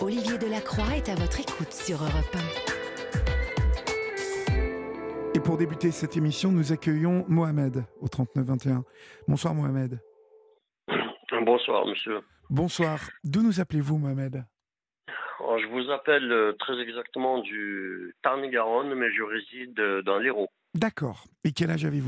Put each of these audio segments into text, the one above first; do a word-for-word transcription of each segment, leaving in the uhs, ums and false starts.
Olivier Delacroix est à votre écoute sur Europe un. Et pour débuter cette émission, nous accueillons Mohamed au trente-neuf vingt et un. Bonsoir Mohamed. Bonsoir monsieur. Bonsoir. D'où nous appelez-vous Mohamed ? Alors, je vous appelle euh, très exactement du Tarn-et-Garonne, mais je réside euh, dans l'Hérault. D'accord. Et quel âge avez-vous ?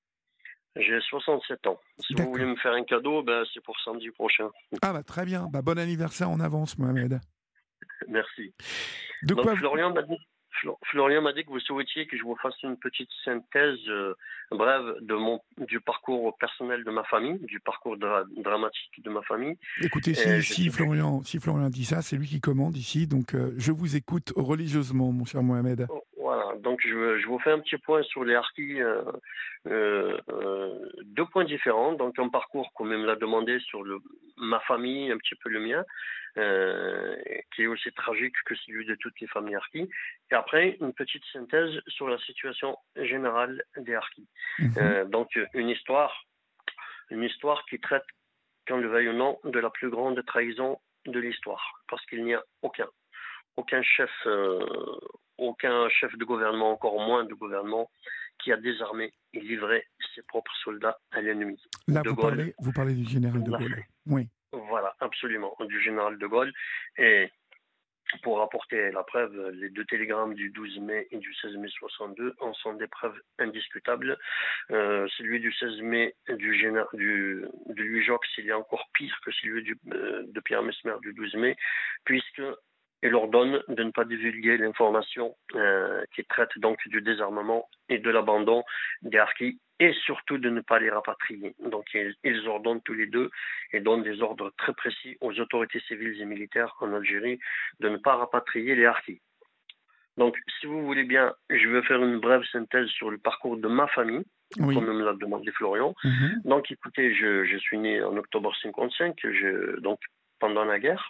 J'ai soixante-sept ans. Si D'accord. vous voulez me faire un cadeau, ben, c'est pour samedi prochain. Ah bah très bien. Bah, bon anniversaire en avance Mohamed. Merci. De Donc quoi Florian m'a dit, Flo- Florian m'a dit que vous souhaitiez que je vous fasse une petite synthèse euh, brève de mon, du parcours personnel de ma famille, du parcours dra- dramatique de ma famille. Écoutez, Et si, je si, sais- Florian, si Florian dit ça, c'est lui qui commande ici, donc euh, je vous écoute religieusement, mon cher Mohamed. Voilà, donc je, je vous fais un petit point sur les harkis, euh, euh, euh, deux points différents. Donc un parcours, comme il me l'a demandé, sur le, ma famille, un petit peu le mien, euh, qui est aussi tragique que celui de toutes les familles harkis. Et après, une petite synthèse sur la situation générale des harkis. Mhm. Euh, donc une histoire, une histoire qui traite, qu'on le veuille ou non, de la plus grande trahison de l'histoire, parce qu'il n'y a aucun. Aucun chef, euh, aucun chef de gouvernement, encore moins de gouvernement, qui a désarmé et livré ses propres soldats à l'ennemi. Là, De vous Gaulle, parlez, vous parlez du général de l'a Gaulle. fait. Oui. Voilà, absolument, du général de Gaulle. Et pour apporter la preuve, les deux télégrammes du douze mai et du seize mai soixante-deux en sont des preuves indiscutables. Euh, celui du seize mai du, général, du de Louis Jox, il est encore pire que celui du, euh, de Pierre Messmer du douze mai, puisque il leur donne de ne pas divulguer l'information euh, qui traite donc du désarmement et de l'abandon des harkis, et surtout de ne pas les rapatrier. Donc ils, ils ordonnent tous les deux et donnent des ordres très précis aux autorités civiles et militaires en Algérie de ne pas rapatrier les harkis. Donc si vous voulez bien, je vais faire une brève synthèse sur le parcours de ma famille, Oui. comme me l'a demandé Florian. Mhm. Donc écoutez, je, je suis né en octobre cinquante-cinq, je, donc pendant la guerre.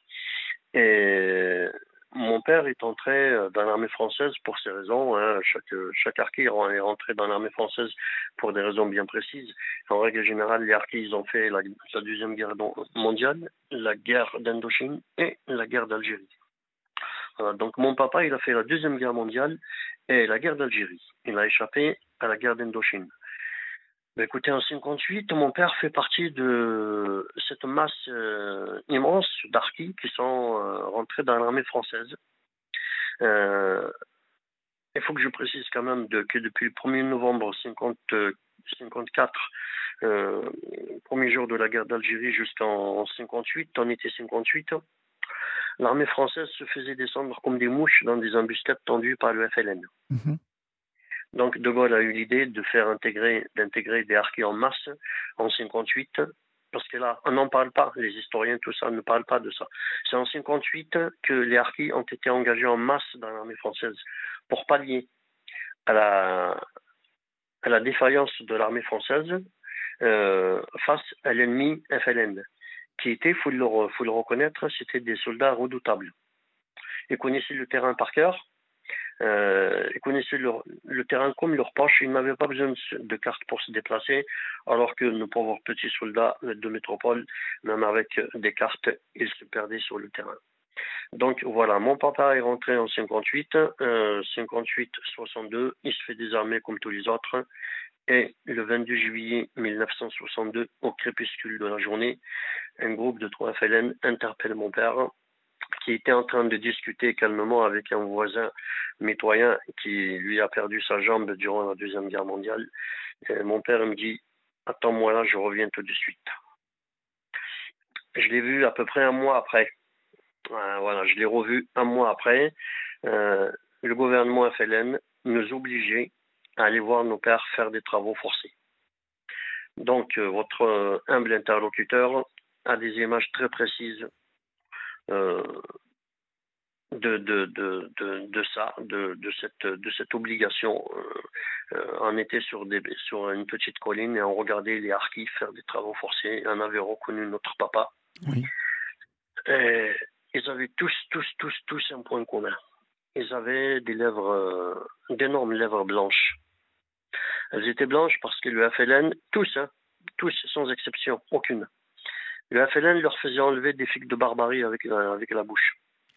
Et mon père est entré dans l'armée française pour ces raisons. Hein. Chaque, chaque harki est rentré dans l'armée française pour des raisons bien précises. En règle générale, les harkis ils ont fait la, la Deuxième Guerre mondiale, la guerre d'Indochine et la guerre d'Algérie. Voilà. Donc mon papa, il a fait la Deuxième Guerre mondiale et la guerre d'Algérie. Il a échappé à la guerre d'Indochine. Ben écoutez, en cinquante-huit, mon père fait partie de cette masse euh, immense d'harkis qui sont euh, rentrés dans l'armée française. Euh, il faut que je précise quand même de, que depuis le premier novembre cinquante, cinquante-quatre, euh, premier jour de la guerre d'Algérie jusqu'en cinquante-huit, en été cinquante-huit, l'armée française se faisait descendre comme des mouches dans des embuscades tendues par le F L N. Mhm. Donc De Gaulle a eu l'idée de faire intégrer, d'intégrer des harkis en masse en cinquante-huit, parce que là, on n'en parle pas, les historiens, tout ça, ne parlent pas de ça. C'est en cinquante-huit que les harkis ont été engagés en masse dans l'armée française pour pallier à la, à la défaillance de l'armée française euh, face à l'ennemi F L N, qui était, il faut le, faut le reconnaître, c'était des soldats redoutables. Ils connaissaient le terrain par cœur. Euh, ils connaissaient leur, le terrain comme leur poche, ils n'avaient pas besoin de, de cartes pour se déplacer, alors que nos pauvres petits soldats de métropole, même avec des cartes, ils se perdaient sur le terrain. Donc voilà, mon papa est rentré en cinquante-huit, euh, cinquante-huit soixante-deux, il se fait désarmer comme tous les autres, et le vingt-deux juillet mille neuf cent soixante-deux, au crépuscule de la journée, un groupe de trois F L N interpelle mon père, qui était en train de discuter calmement avec un voisin mitoyen qui lui a perdu sa jambe durant la Deuxième Guerre mondiale. Et mon père me dit « Attends-moi là, je reviens tout de suite ». Je l'ai vu à peu près un mois après. Euh, voilà, je l'ai revu un mois après. Euh, le gouvernement F L N nous obligeait à aller voir nos pères faire des travaux forcés. Donc, euh, votre euh, humble interlocuteur a des images très précises euh, De, de, de, de, de ça, de, de, cette, de cette obligation. Euh, euh, on était sur, des, sur une petite colline et on regardait les harkis faire des travaux forcés. On avait reconnu notre papa. Oui. Et ils avaient tous, tous, tous, tous un point commun. Ils avaient des lèvres, euh, d'énormes lèvres blanches. Elles étaient blanches parce que le F L N, tous, hein, tous sans exception, aucune. Le F L N leur faisait enlever des figues de barbarie avec, avec la bouche.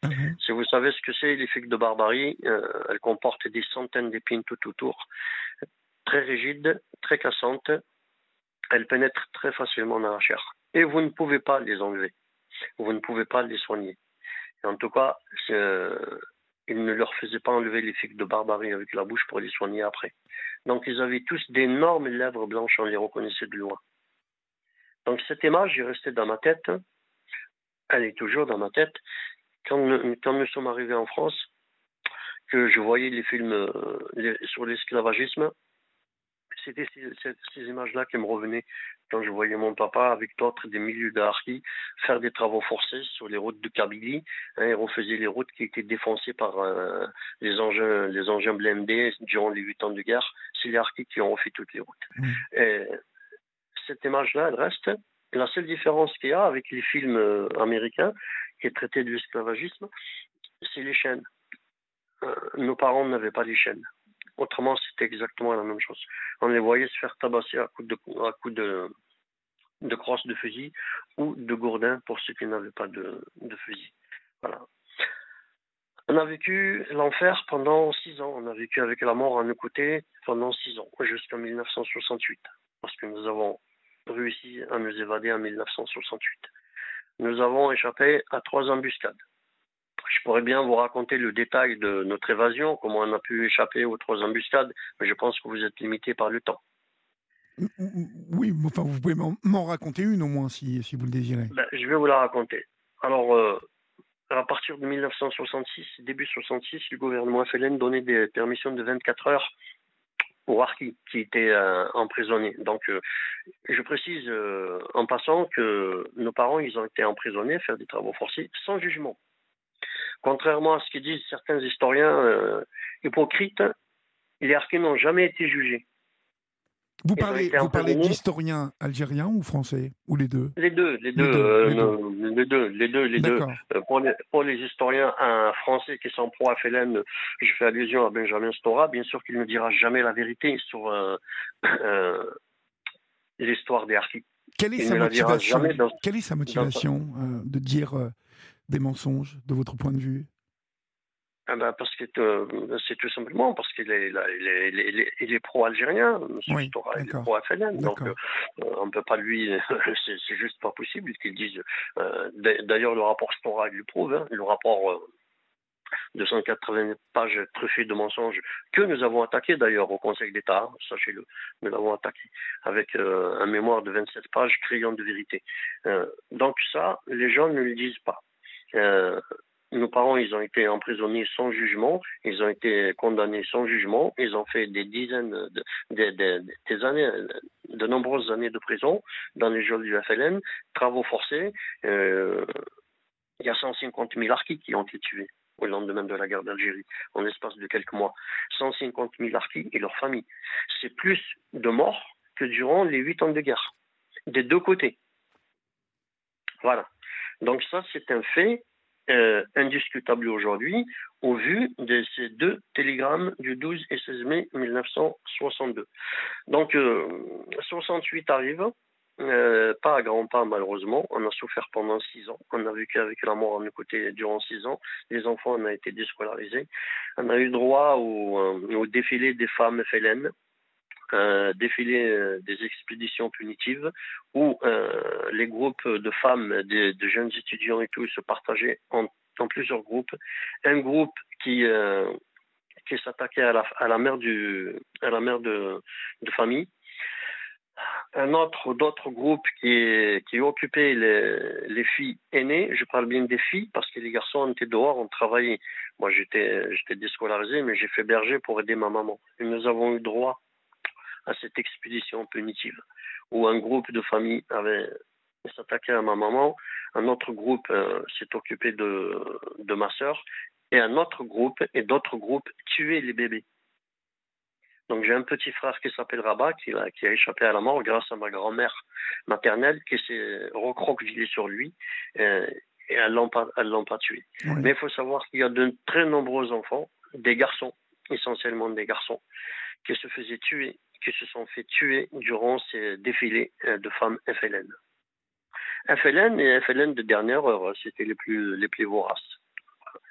Ah bon? Si vous savez ce que c'est, les figues de Barbarie, euh, elles comportent des centaines d'épines tout autour, très rigides, très cassantes. Elles pénètrent très facilement dans la chair. Et vous ne pouvez pas les enlever. Vous ne pouvez pas les soigner. Et en tout cas, euh, ils ne leur faisaient pas enlever les figues de Barbarie avec la bouche pour les soigner après. Donc ils avaient tous d'énormes lèvres blanches, on les reconnaissait de loin. Donc cette image est restée dans ma tête. Elle est toujours dans ma tête. Quand nous, quand nous sommes arrivés en France, que je voyais les films euh, les, sur l'esclavagisme, c'était ces, ces, ces images-là qui me revenaient quand je voyais mon papa avec d'autres des milieux de harkis faire des travaux forcés sur les routes de Kabylie. Hein, ils refaisaient les routes qui étaient défoncées par euh, les engins, les engins blindés durant les huit ans de guerre. C'est les harkis qui ont refait toutes les routes. Mmh. Et cette image-là, elle reste. La seule différence qu'il y a avec les films euh, américains qui traitaient de l'esclavagisme, c'est les chaînes. Euh, nos parents n'avaient pas les chaînes. Autrement, c'était exactement la même chose. On les voyait se faire tabasser à coups de, à coups de, de crosse de fusil ou de gourdin pour ceux qui n'avaient pas de, de fusil. Voilà. On a vécu l'enfer pendant six ans. On a vécu avec la mort à nos côtés pendant six ans, jusqu'en mille neuf cent soixante-huit. Parce que nous avons réussi à nous évader en mille neuf cent soixante-huit. Nous avons échappé à trois embuscades. Je pourrais bien vous raconter le détail de notre évasion, comment on a pu échapper aux trois embuscades, mais je pense que vous êtes limité par le temps. Oui, enfin, vous pouvez m'en raconter une au moins, si, si vous le désirez. Ben, je vais vous la raconter. Alors, euh, à partir de mille neuf cent soixante-six, début soixante-six, le gouvernement F L N donnait des permissions de vingt-quatre heures aux harkis qui étaient euh, emprisonnés. Donc, euh, je précise euh, en passant que nos parents, ils ont été emprisonnés, faire des travaux forcés, sans jugement. Contrairement à ce que disent certains historiens euh, hypocrites, les harkis n'ont jamais été jugés. Vous parlez, vous parlez d'historiens algériens ou français, ou les deux? Les deux, les deux, les deux, euh, les, deux. les deux, les deux, les deux. Euh, pour, les, pour les historiens, un français qui sont pro F L N, je fais allusion à Benjamin Stora, bien sûr qu'il ne dira jamais la vérité sur euh, euh, l'histoire des harkis. Quelle est sa motivation, dans, Quelle est sa motivation euh, de dire euh, des mensonges, de votre point de vue? Ah ben parce que euh, c'est tout simplement parce qu'il est, là, il est, il est, il est pro-algérien, M. Oui, Stora, il est pro-F L N, donc euh, on ne peut pas lui, c'est, c'est juste pas possible qu'il dise. Euh, d'ailleurs, le rapport Stora il le prouve, hein, le rapport euh, de cent quatre-vingts pages truffé de mensonges que nous avons attaqué d'ailleurs au Conseil d'État, sachez-le, nous l'avons attaqué avec euh, un mémoire de vingt-sept pages criant de vérité. Euh, donc ça, les gens ne le disent pas. Euh, Nos parents, ils ont été emprisonnés sans jugement, ils ont été condamnés sans jugement, ils ont fait des dizaines, de, de, de, des années, de nombreuses années de prison dans les geôles du F L N, travaux forcés. Euh, il y a cent cinquante mille harkis qui ont été tués au lendemain de la guerre d'Algérie, en l'espace de quelques mois. cent cinquante mille harkis et leurs familles. C'est plus de morts que durant les huit ans de guerre, des deux côtés. Voilà. Donc ça, c'est un fait Euh, indiscutable aujourd'hui au vu de ces deux télégrammes du douze et seize mai mille neuf cent soixante-deux. Donc euh, soixante-huit arrive, euh, pas à grands pas malheureusement, on a souffert pendant six ans, on a vécu avec la mort à nos côtés durant six ans, les enfants on a été déscolarisés, on a eu droit au, euh, au défilé des femmes F L N, Euh, défilé euh, des expéditions punitives où euh, les groupes de femmes, de, de jeunes étudiants et tout se partageaient en, en plusieurs groupes. Un groupe qui, euh, qui s'attaquait à la, à la mère, du, à la mère de, de famille. Un autre, d'autres groupes qui, qui occupaient les, les filles aînées. Je parle bien des filles parce que les garçons étaient dehors, on travaillait. Moi, j'étais, j'étais déscolarisé, mais j'ai fait berger pour aider ma maman. Et nous avons eu droit à cette expédition punitive, où un groupe de familles avait s'attaqué à ma maman, un autre groupe euh, s'est occupé de, de ma sœur, et un autre groupe et d'autres groupes tuaient les bébés. Donc j'ai un petit frère qui s'appelle Rabat, qui a, qui a échappé à la mort grâce à ma grand-mère maternelle, qui s'est recroquevillée sur lui, euh, et elles l'ont pas, elles l'ont pas tué. Oui. Mais il faut savoir qu'il y a de très nombreux enfants, des garçons, essentiellement des garçons, qui se faisaient tuer, qui se sont fait tuer durant ces défilés de femmes F L N. F L N et F L N de dernière heure, c'était les plus, les plus voraces.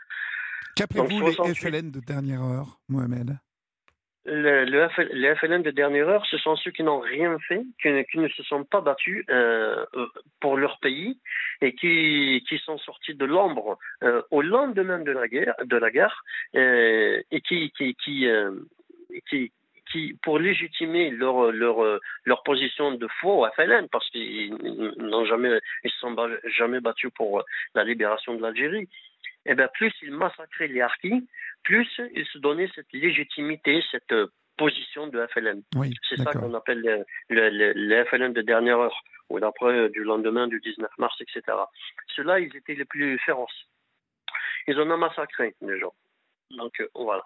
Qu'appelez-vous les F L N de dernière heure, Mohamed? Le, le F, les F L N de dernière heure, ce sont ceux qui n'ont rien fait, qui, qui ne se sont pas battus euh, pour leur pays et qui, qui sont sortis de l'ombre euh, au lendemain de la guerre, de la guerre euh, et qui, qui, qui, euh, qui, qui, pour légitimer leur, leur, leur position de faux F L N, parce qu'ils n'ont jamais, ils se sont jamais battus pour la libération de l'Algérie. Eh bien, plus ils massacraient les harkis, plus ils se donnaient cette légitimité, cette position de F L N. Oui, c'est ça qu'on appelle les, les, les F L N de dernière heure, ou d'après du lendemain du dix-neuf mars, et cetera. Ceux-là, ils étaient les plus féroces. Ils en ont massacré, les gens. Donc, euh, voilà.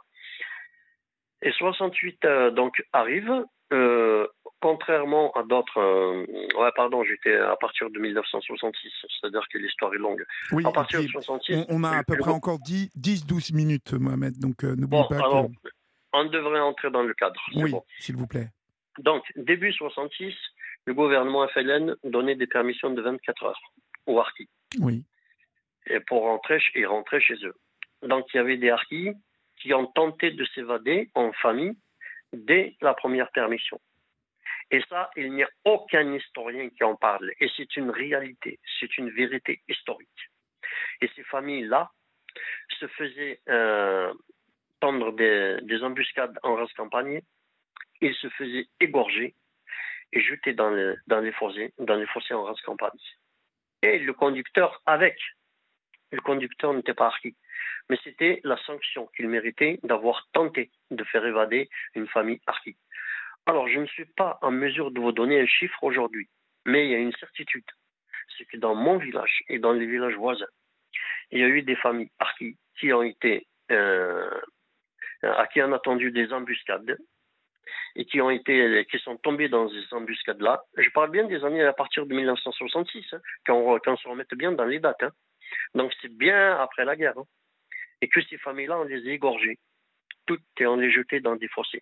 Et soixante-huit, euh, donc, arrive. Euh, contrairement à d'autres, euh, ouais, pardon, j'étais à partir de mille neuf cent soixante-six, c'est-à-dire que l'histoire est longue. Oui, à partir puis, de soixante-six, on, on a à peu le, près le... encore dix douze minutes, Mohamed, donc euh, n'oubliez bon, pas alors, que... on devrait entrer dans le cadre. Oui, bon. s'il vous plaît. Donc, début soixante-six, le gouvernement F L N donnait des permissions de vingt-quatre heures aux harkis. Oui. Et pour rentrer et rentrer chez eux. Donc, il y avait des harkis qui ont tenté de s'évader en famille dès la première permission. Et ça, il n'y a aucun historien qui en parle. Et c'est une réalité, c'est une vérité historique. Et ces familles-là se faisaient euh, tendre des, des embuscades en race campagne. Ils se faisaient égorger et jeter dans, le, dans les fossés, dans les fossés en race campagne. Et le conducteur avec. Le conducteur n'était pas harki. Mais c'était la sanction qu'il méritait d'avoir tenté de faire évader une famille harki. Alors, je ne suis pas en mesure de vous donner un chiffre aujourd'hui, mais il y a une certitude. C'est que dans mon village et dans les villages voisins, il y a eu des familles harkis qui ont été, euh, à qui on a tendu des embuscades et qui ont été, qui sont tombés dans ces embuscades-là. Je parle bien des années à partir de mille neuf cent soixante-six, hein, quand, on, quand on se remette bien dans les dates. Hein. Donc, c'est bien après la guerre. Hein. Et que ces familles-là, on les a égorgées, toutes, et on les jetait dans des fossés.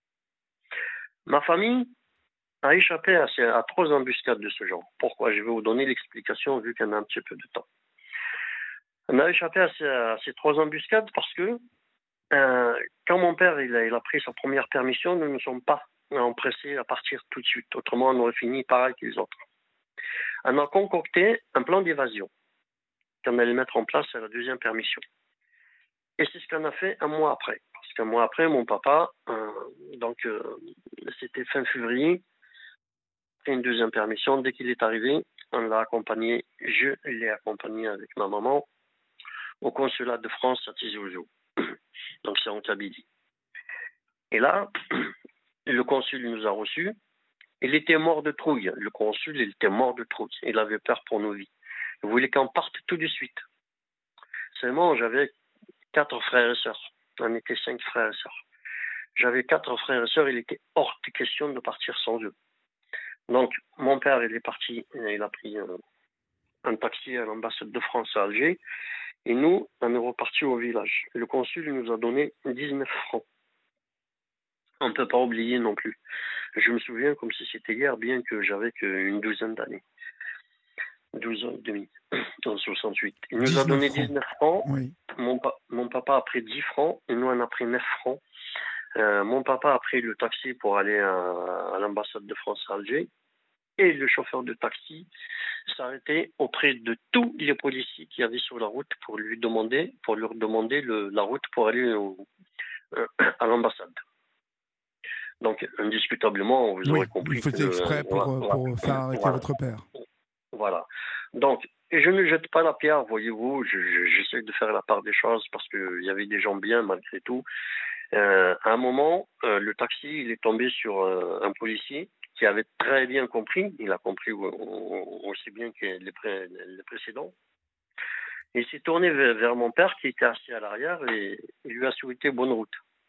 Ma famille a échappé à, ces, à trois embuscades de ce genre. Pourquoi? Je vais vous donner l'explication vu qu'on a un petit peu de temps. On a échappé à ces, à ces trois embuscades parce que euh, quand mon père il a, il a pris sa première permission, nous ne sommes pas empressés à partir tout de suite. Autrement, on aurait fini pareil que les autres. On a concocté un plan d'évasion qu'on allait mettre en place à la deuxième permission. Et c'est ce qu'on a fait un mois après. Parce qu'un mois après, mon papa, euh, donc euh, c'était fin février, après une deuxième permission, dès qu'il est arrivé, on l'a accompagné, je l'ai accompagné avec ma maman au consulat de France à Tizi Ouzou. Donc c'est en Kabylie. Et là, le consul nous a reçus. Il était mort de trouille. Le consul, il était mort de trouille. Il avait peur pour nos vies. Il voulait qu'on parte tout de suite. Seulement, j'avais quatre frères et sœurs. On était cinq frères et sœurs. J'avais quatre frères et sœurs. Il était hors de question de partir sans eux. Donc, mon père, il est parti. Il a pris un, un taxi à l'ambassade de France à Alger. Et nous, on est repartis au village. Le consul nous a donné dix-neuf francs. On ne peut pas oublier non plus. Je me souviens comme si c'était hier, bien que j'avais qu'une douzaine d'années. douze ans et demi, en soixante-huit. Il nous a donné dix-neuf francs. Oui. Mon, pa- mon papa a pris dix francs et nous on a pris neuf francs. Euh, mon papa a pris le taxi pour aller à, à l'ambassade de France à Alger. Et le chauffeur de taxi s'arrêtait auprès de tous les policiers qui avaient sur la route pour lui demander, pour leur demander le, la route pour aller au, euh, à l'ambassade. Donc, indiscutablement, vous oui, aurez compris il faisait que... exprès euh, pour, voilà, pour faire arrêter voilà. votre père. Voilà. Donc, et je ne jette pas la pierre, voyez-vous, je, je, j'essaie de faire la part des choses parce qu'il y avait des gens bien malgré tout. Euh, à un moment, euh, le taxi, il est tombé sur euh, un policier qui avait très bien compris, il a compris aussi bien que les, pré, les précédents. Il s'est tourné vers, vers mon père qui était assis à l'arrière et il lui a souhaité bonne route.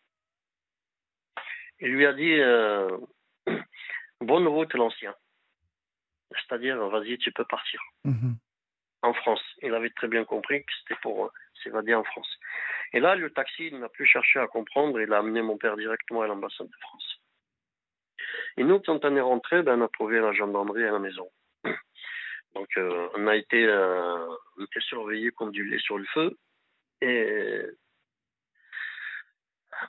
Il lui a dit euh, bonne route l'ancien. C'est-à-dire, vas-y, tu peux partir. Mmh. En France. Il avait très bien compris que c'était pour euh, s'évader en France. Et là, le taxi, il n'a plus cherché à comprendre. Il a amené mon père directement à l'ambassade de France. Et nous, quand on est rentré, ben, on a trouvé la gendarmerie à la maison. Donc, euh, on a été, euh, on était surveillés comme du lait sur le feu. Et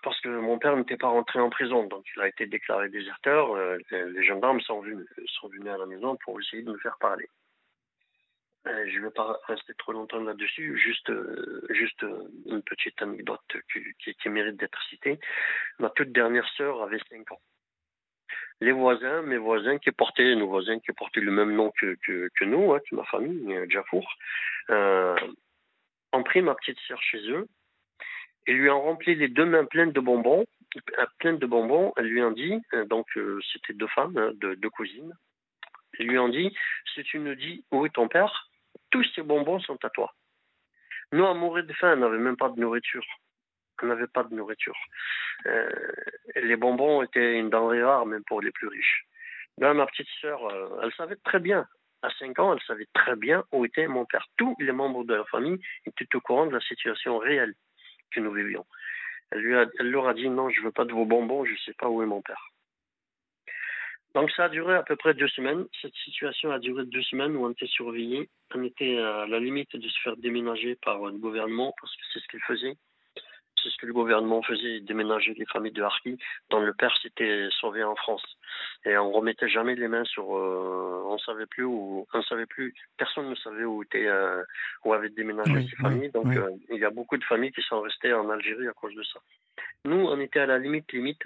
parce que mon père n'était pas rentré en prison, donc il a été déclaré déserteur. Euh, les, les gendarmes sont venus, sont venus à la maison pour essayer de me faire parler. Euh, je ne vais pas rester trop longtemps là-dessus, juste, euh, juste une petite anecdote qui, qui, qui mérite d'être citée. Ma toute dernière sœur avait cinq ans. Les voisins, mes voisins qui portaient, nos voisins qui portaient le même nom que, que, que nous, hein, que ma famille, euh, Jafour, euh, ont pris ma petite sœur chez eux et lui ont rempli les deux mains pleines de bonbons, pleines de bonbons. Elles lui ont dit, euh, donc euh, c'était deux femmes, hein, deux, deux cousines, elles lui ont dit, si tu nous dis où est ton père, tous ces bonbons sont à toi. Nous, on mourait de faim, on n'avait même pas de nourriture. On n'avait pas de nourriture. Euh, les bonbons étaient une denrée rare, même pour les plus riches. Ben, ma petite sœur, euh, elle savait très bien. À cinq ans, elle savait très bien où était mon père. Tous les membres de la famille étaient au courant de la situation réelle que nous vivions. Elle, lui a, elle leur a dit, non, je ne veux pas de vos bonbons, je ne sais pas où est mon père. Donc ça a duré à peu près deux semaines. Cette situation a duré deux semaines où on était surveillés. On était à la limite de se faire déménager par le gouvernement parce que c'est ce qu'il faisait. C'est ce que le gouvernement faisait, déménager les familles de Harki, dont le père s'était sauvé en France. Et on remettait jamais les mains sur... Euh, on savait plus où... On savait plus... Personne ne savait où, était, euh, où avaient déménagé oui, ces familles. Oui, donc oui. euh, il y a beaucoup de familles qui sont restées en Algérie à cause de ça. Nous, on était à la limite, limite.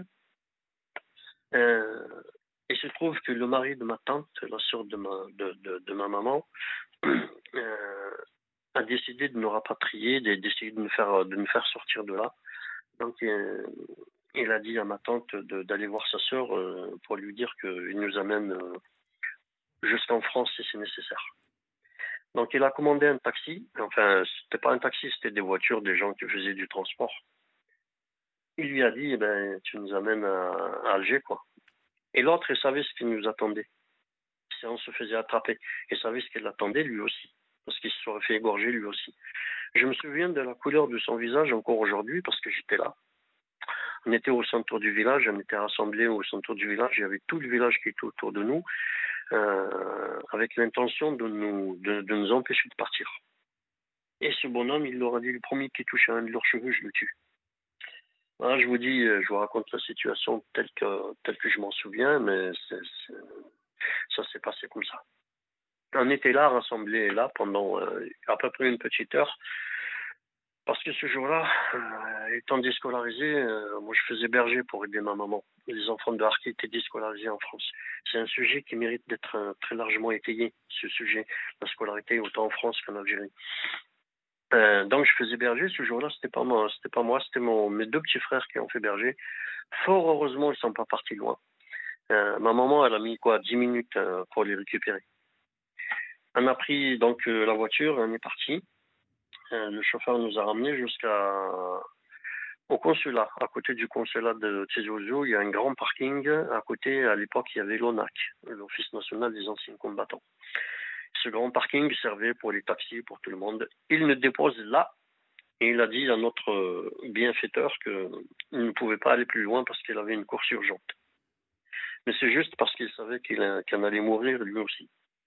Euh, il se trouve que le mari de ma tante, la sœur de ma, de, de, de ma maman, euh, a décidé de nous rapatrier, d'essayer de nous faire, de nous faire sortir de là. Donc, euh, il a dit à ma tante d'aller voir sa sœur euh, pour lui dire qu'il nous amène euh, jusqu'en France si c'est nécessaire. Donc, il a commandé un taxi. Enfin, c'était pas un taxi, c'était des voitures, des gens qui faisaient du transport. Il lui a dit, eh ben, tu nous amènes à, à Alger, quoi. Et l'autre, il savait ce qui nous attendait. Si on se faisait attraper, il savait ce qu'il attendait lui aussi, parce qu'il se serait fait égorger lui aussi. Je me souviens de la couleur de son visage encore aujourd'hui, parce que j'étais là. On était au centre du village, on était rassemblés au centre du village, il y avait tout le village qui était autour de nous, euh, avec l'intention de nous, de, de nous empêcher de partir. Et ce bonhomme, il leur a dit, le premier qui touche à un de leurs cheveux, je le tue. Voilà, je vous dis, je vous raconte la situation telle que, telle que je m'en souviens, mais c'est, c'est, ça s'est passé comme ça. On était là, rassemblés là, pendant euh, à peu près une petite heure. Parce que ce jour-là, euh, étant déscolarisé, euh, moi je faisais berger pour aider ma maman. Les enfants de Harki étaient déscolarisés en France. C'est un sujet qui mérite d'être euh, très largement étayé, ce sujet, la scolarité, autant en France qu'en Algérie. Euh, donc je faisais berger. Ce jour-là, c'était pas moi, c'était pas moi, c'était mon, mes deux petits frères qui ont fait berger. Fort heureusement, ils sont pas partis loin. Euh, ma maman, elle a mis quoi, dix minutes euh, pour les récupérer. On a pris donc euh, la voiture et on est parti. Euh, le chauffeur nous a ramenés jusqu'à au consulat. À côté du consulat de Tizi Ouzou, il y a un grand parking. À côté, à l'époque, il y avait l'O N A C, l'Office national des anciens combattants. Ce grand parking servait pour les taxis, pour tout le monde. Il nous dépose là et il a dit à notre bienfaiteur qu'il ne pouvait pas aller plus loin parce qu'il avait une course urgente. Mais c'est juste parce qu'il savait qu'il qu'en allait mourir lui aussi.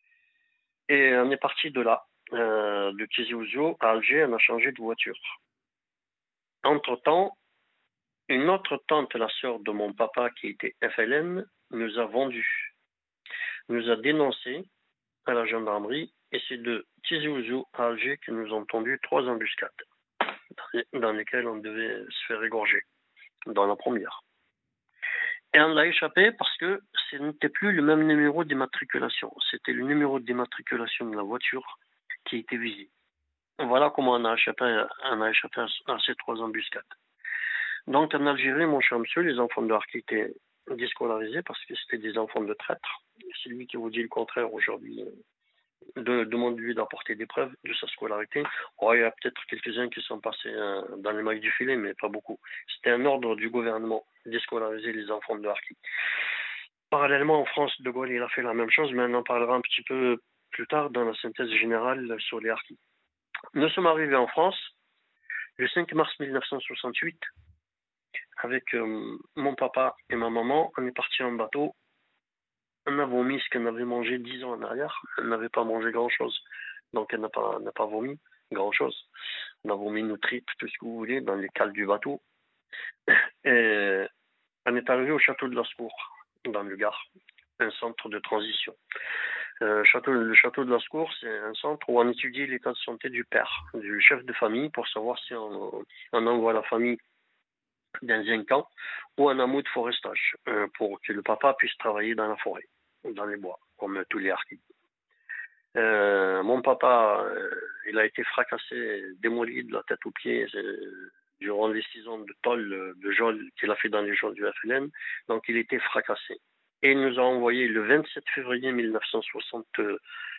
Et on est parti de là, euh, de Tizi Ouzou à Alger, on a changé de voiture. Entre-temps, une autre tante, la sœur de mon papa qui était F L N, nous a vendu, nous a dénoncé à la gendarmerie et c'est de Tizi Ouzou à Alger que nous ont tendu trois embuscades dans lesquelles on devait se faire égorger, dans la première. Et on l'a échappé parce que ce n'était plus le même numéro d'immatriculation, c'était le numéro d'immatriculation de la voiture qui était visé. Voilà comment on a échappé, on a échappé à ces trois embuscades. Donc en Algérie, mon cher monsieur, les enfants de Harki étaient déscolarisés parce que c'était des enfants de traîtres. C'est lui qui vous dit le contraire aujourd'hui. De, demande-lui d'apporter des preuves de sa scolarité. Oh, il y a peut-être quelques-uns qui sont passés euh, dans les mailles du filet, mais pas beaucoup. C'était un ordre du gouvernement, déscolariser les enfants de Harki. Parallèlement, en France, De Gaulle il a fait la même chose, mais on en parlera un petit peu plus tard dans la synthèse générale sur les Harkis. Nous sommes arrivés en France le cinq mars mille neuf cent soixante-huit avec euh, mon papa et ma maman. On est partis en bateau. On a vomi ce qu'on avait mangé dix ans en arrière. On n'avait pas mangé grand-chose. Donc on n'a pas, on n'a pas vomi grand-chose. On a vomi nos tripes, tout ce que vous voulez, dans les cales du bateau. Et on est arrivé au château de Lascours, dans le Gard, un centre de transition. Euh, château, le château de Lascours, c'est un centre où on étudie l'état de santé du père, du chef de famille, pour savoir si on, on envoie la famille dans un camp ou un hameau de forestage, euh, pour que le papa puisse travailler dans la forêt, dans les bois, comme tous les harkis. Euh, mon papa, euh, il a été fracassé, démoli de la tête aux pieds euh, durant les six ans de tôle de geôle qu'il a fait dans les geôles du F L N. Donc il était fracassé. Et il nous a envoyé le vingt-sept février mille neuf cent soixante-neuf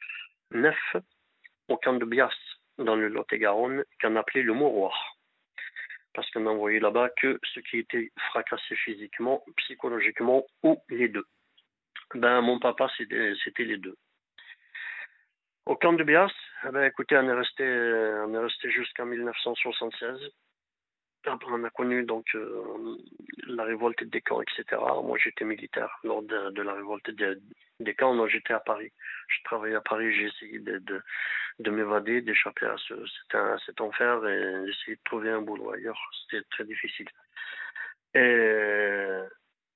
au camp de Bias, dans le Lot-et-Garonne, qu'on appelait le Mouroir. Parce qu'on n'envoyait là-bas que ceux qui étaient fracassés physiquement, psychologiquement ou les deux. Ben, mon papa, c'était, c'était les deux. Au camp de Bias, eh ben, écoutez, on est resté, on est resté jusqu'en mille neuf cent soixante-seize. Après, on a connu donc euh, la révolte des camps, et cetera. Moi, j'étais militaire lors de, de la révolte des, des camps. Non, j'étais à Paris. Je travaillais à Paris. J'ai essayé de, de, de m'évader, d'échapper à, ce, cet, à cet enfer et d'essayer de trouver un boulot ailleurs. C'était très difficile. Et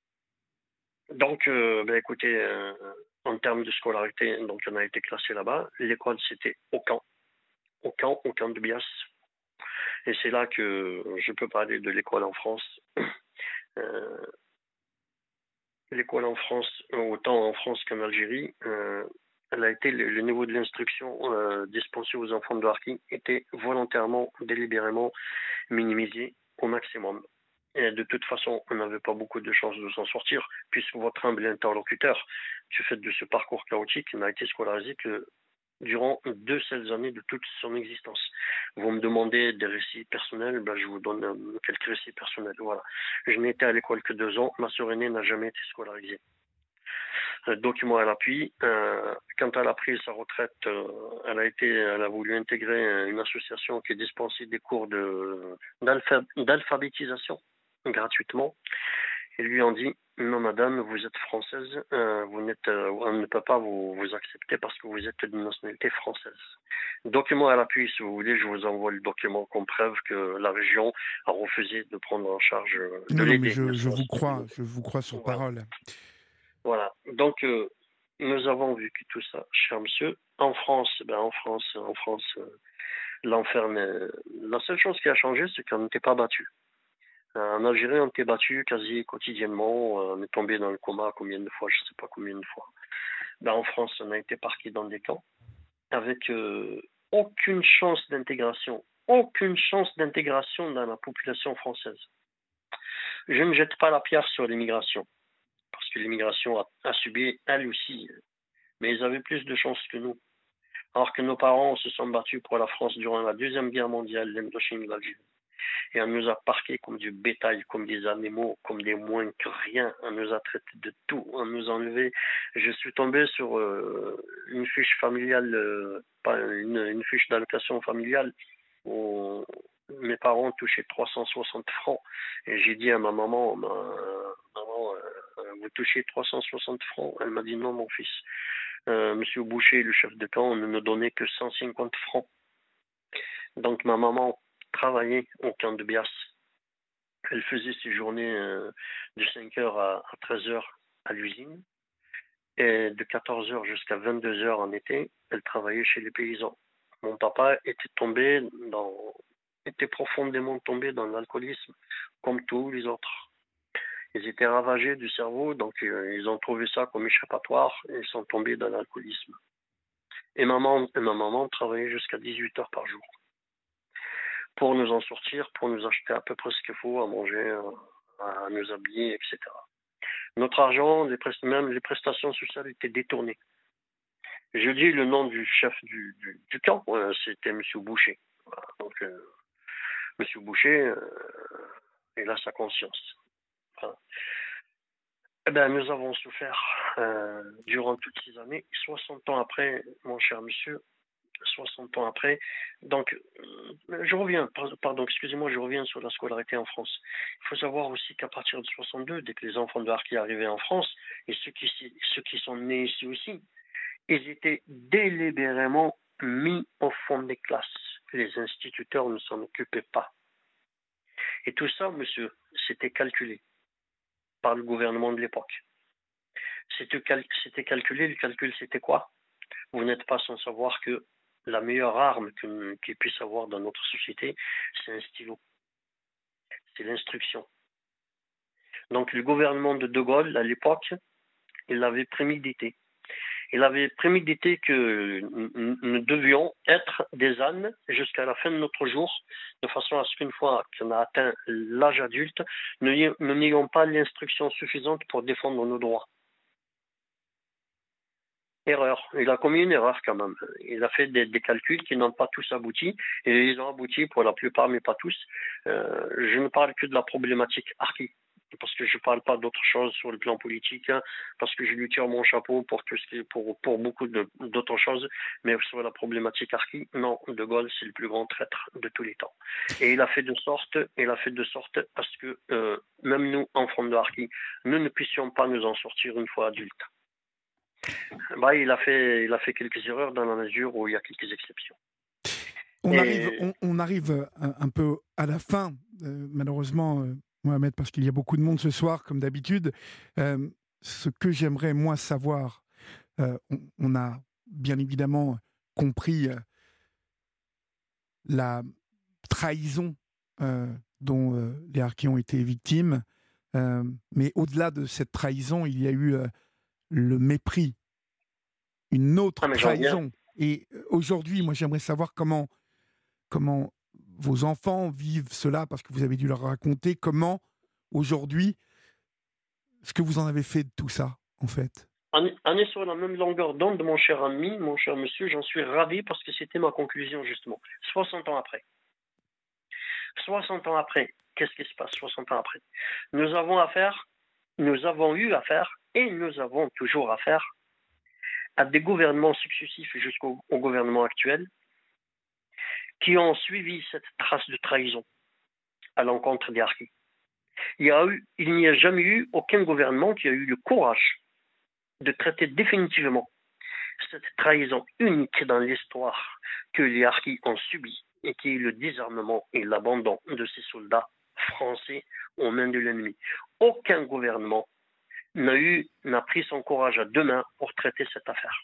donc, euh, ben, écoutez, euh, en termes de scolarité, donc on a été classé là-bas. L'école, c'était au camp. Au camp, au camp de Bias. Et c'est là que je peux parler de l'école en France. Euh, l'école en France, autant en France qu'en Algérie, euh, elle a été le, le niveau de l'instruction euh, dispensé aux enfants de harkis était volontairement, délibérément minimisé au maximum. Et de toute façon, on n'avait pas beaucoup de chances de s'en sortir, puisque votre humble interlocuteur, du fait de ce parcours chaotique, n'a été scolarisé que durant deux seules années de toute son existence. Vous me demandez des récits personnels, ben je vous donne euh, quelques récits personnels. Voilà. Je n'ai été à l'école que deux ans, ma sœur aînée n'a jamais été scolarisée. Euh, document à l'appui, euh, quand elle a pris sa retraite, euh, elle a été, elle a voulu intégrer une association qui dispensait des cours de, d'alpha, d'alphabétisation gratuitement. Ils lui ont dit non madame, vous êtes française, euh, vous n'êtes, euh, on ne peut pas vous, vous accepter parce que vous êtes d'une nationalité française. Document à l'appui, si vous voulez, je vous envoie le document comme preuve que la région a refusé de prendre en charge euh, de non, non, l'aider. mais je, je vous crois, je vous crois sur voilà. parole. Voilà. Donc euh, nous avons vécu tout ça, cher monsieur. En France, ben en France, en France, euh, l'enfer. Mais la seule chose qui a changé, c'est qu'on n'était pas battus. En Algérie, on était battu quasi quotidiennement. On est tombé dans le coma combien de fois, je ne sais pas combien de fois. Ben, en France, on a été parqués dans des camps avec euh, aucune chance d'intégration, aucune chance d'intégration dans la population française. Je ne jette pas la pierre sur l'immigration, parce que l'immigration a, a subi elle aussi, mais ils avaient plus de chances que nous. Alors que nos parents se sont battus pour la France durant la Deuxième Guerre mondiale, l'Indochine et l'Algérie. Et on nous a parqués comme du bétail, comme des animaux, comme des moins que rien. On nous a traités de tout, on nous a enlevé. Je suis tombé sur euh, une fiche familiale, euh, pas une, une fiche d'allocation familiale où mes parents touchaient trois cent soixante francs. Et j'ai dit à ma maman, ma, maman, euh, vous touchez trois cent soixante francs? Elle m'a dit non, mon fils. Euh, Monsieur Boucher, le chef de camp, ne me donnait que cent cinquante francs. Donc ma maman travaillait au camp de Bias. Elle faisait ses journées euh, de cinq heures à, à treize heures à l'usine. Et de quatorze heures jusqu'à vingt-deux heures en été, elle travaillait chez les paysans. Mon papa était tombé dans, était profondément tombé dans l'alcoolisme, comme tous les autres. Ils étaient ravagés du cerveau, donc euh, ils ont trouvé ça comme échappatoire et ils sont tombés dans l'alcoolisme. Et maman, et ma maman travaillait jusqu'à dix-huit heures par jour pour nous en sortir, pour nous acheter à peu près ce qu'il faut à manger, à nous habiller, et cetera. Notre argent, les prest- même les prestations sociales étaient détournées. Je dis le nom du chef du, du, du camp, euh, c'était M. Boucher. Voilà. Donc, euh, M. Boucher, euh, il a sa conscience. Voilà. Eh ben, nous avons souffert euh, durant toutes ces années. soixante ans après, mon cher monsieur, soixante ans après. Donc, euh, je reviens, pardon, excusez-moi, je reviens sur la scolarité en France. Il faut savoir aussi qu'à partir de soixante-deux, dès que les enfants de harkis arrivaient en France, et ceux qui, ceux qui sont nés ici aussi, ils étaient délibérément mis au fond des classes. Les instituteurs ne s'en occupaient pas. Et tout ça, monsieur, c'était calculé par le gouvernement de l'époque. C'était, cal- c'était calculé, le calcul c'était quoi? Vous n'êtes pas sans savoir que la meilleure arme que, qu'il puisse avoir dans notre société, c'est un stylo. C'est l'instruction. Donc le gouvernement de De Gaulle, à l'époque, il l'avait prémédité. Il avait prémédité que nous devions être des ânes jusqu'à la fin de notre jour, de façon à ce qu'une fois qu'on a atteint l'âge adulte, nous n'ayons pas l'instruction suffisante pour défendre nos droits. Erreur. Il a commis une erreur quand même. Il a fait des, des calculs qui n'ont pas tous abouti, et ils ont abouti pour la plupart, mais pas tous. Euh, je ne parle que de la problématique harki, parce que je ne parle pas d'autre chose sur le plan politique, hein, parce que je lui tire mon chapeau pour, tout ce qui, pour, pour beaucoup de, d'autres choses, mais sur la problématique harki, non, De Gaulle, c'est le plus grand traître de tous les temps. Et il a fait de sorte, il a fait de sorte à ce que euh, même nous, enfants de harki, nous ne puissions pas nous en sortir une fois adultes. Bah, il, a fait, il a fait quelques erreurs dans la mesure où il y a quelques exceptions. On, Et... arrive, on, on arrive un, un peu à la fin, euh, malheureusement, euh, Mohamed, parce qu'il y a beaucoup de monde ce soir, comme d'habitude. Euh, ce que j'aimerais, moi, savoir, euh, on, on a bien évidemment compris euh, la trahison euh, dont euh, les harkis ont été victimes, euh, mais au-delà de cette trahison, il y a eu euh, le mépris, une autre ah, trahison. Et aujourd'hui, moi, j'aimerais savoir comment, comment vos enfants vivent cela, parce que vous avez dû leur raconter comment, aujourd'hui, ce que vous en avez fait de tout ça, en fait. On est sur la même longueur d'onde, mon cher ami, mon cher monsieur, j'en suis ravi parce que c'était ma conclusion, justement. soixante ans après. soixante ans après, qu'est-ce qui se passe soixante ans après? Nous avons affaire, nous avons eu affaire, et nous avons toujours affaire à des gouvernements successifs jusqu'au au gouvernement actuel qui ont suivi cette trace de trahison à l'encontre des harkis. Il, y a eu, il n'y a jamais eu aucun gouvernement qui a eu le courage de traiter définitivement cette trahison unique dans l'histoire que les harkis ont subie et qui est le désarmement et l'abandon de ces soldats français aux mains de l'ennemi. Aucun gouvernement n'a eu, n'a pris son courage à deux mains pour traiter cette affaire.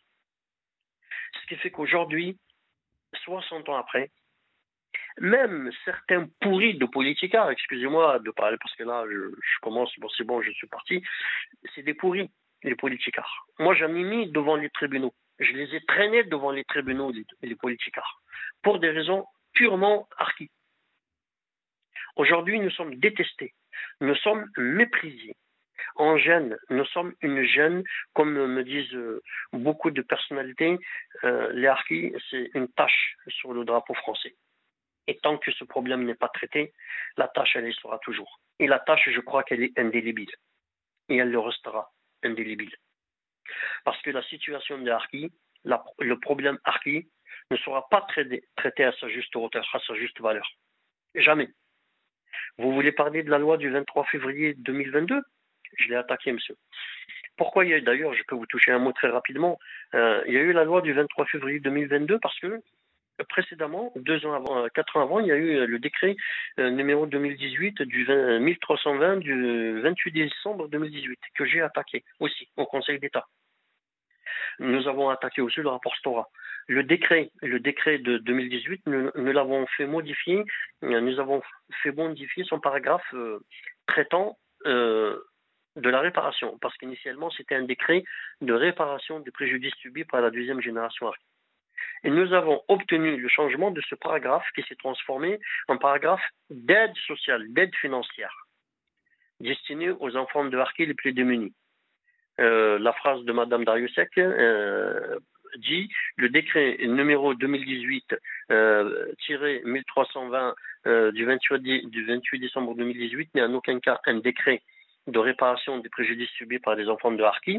Ce qui fait qu'aujourd'hui, soixante ans après, même certains pourris de politicards, excusez-moi de parler parce que là, je, je commence, bon c'est bon, je suis parti, c'est des pourris, les politicards. Moi, j'en ai mis devant les tribunaux. Je les ai traînés devant les tribunaux, les, les politicards, pour des raisons purement harkis. Aujourd'hui, nous sommes détestés, nous sommes méprisés. En gêne, nous sommes une gêne, comme me disent beaucoup de personnalités, euh, les harkis, c'est une tache sur le drapeau français. Et tant que ce problème n'est pas traité, la tâche, elle y sera toujours. Et la tâche, je crois qu'elle est indélébile. Et elle le restera indélébile. Parce que la situation des harkis, la, le problème harki, ne sera pas traité, traité à sa juste hauteur, à sa juste valeur. Jamais. Vous voulez parler de la loi du vingt-trois février deux mille vingt-deux? Je l'ai attaqué, monsieur. Pourquoi il y a eu, d'ailleurs, je peux vous toucher un mot très rapidement, euh, il y a eu la loi du vingt-trois février deux mille vingt-deux parce que précédemment, deux ans avant, quatre ans avant, il y a eu le décret euh, numéro deux mille dix-huit du vingt, mille trois cent vingt du vingt-huit décembre deux mille dix-huit que j'ai attaqué aussi au Conseil d'État. Nous avons attaqué aussi le rapport Stora. Le décret, le décret de deux mille dix-huit, nous, nous l'avons fait modifier, nous avons fait modifier son paragraphe euh, traitant euh, de la réparation, parce qu'initialement c'était un décret de réparation des préjudices subis par la deuxième génération harki. Et nous avons obtenu le changement de ce paragraphe qui s'est transformé en paragraphe d'aide sociale, d'aide financière, destiné aux enfants de harki les plus démunis. Euh, la phrase de Madame Dariussec euh, dit le décret numéro deux mille dix-huit euh, mille trois cent vingt euh, du, vingt-huit, du vingt-huit décembre deux mille dix-huit n'est en aucun cas un décret de réparation des préjudices subis par les enfants de harki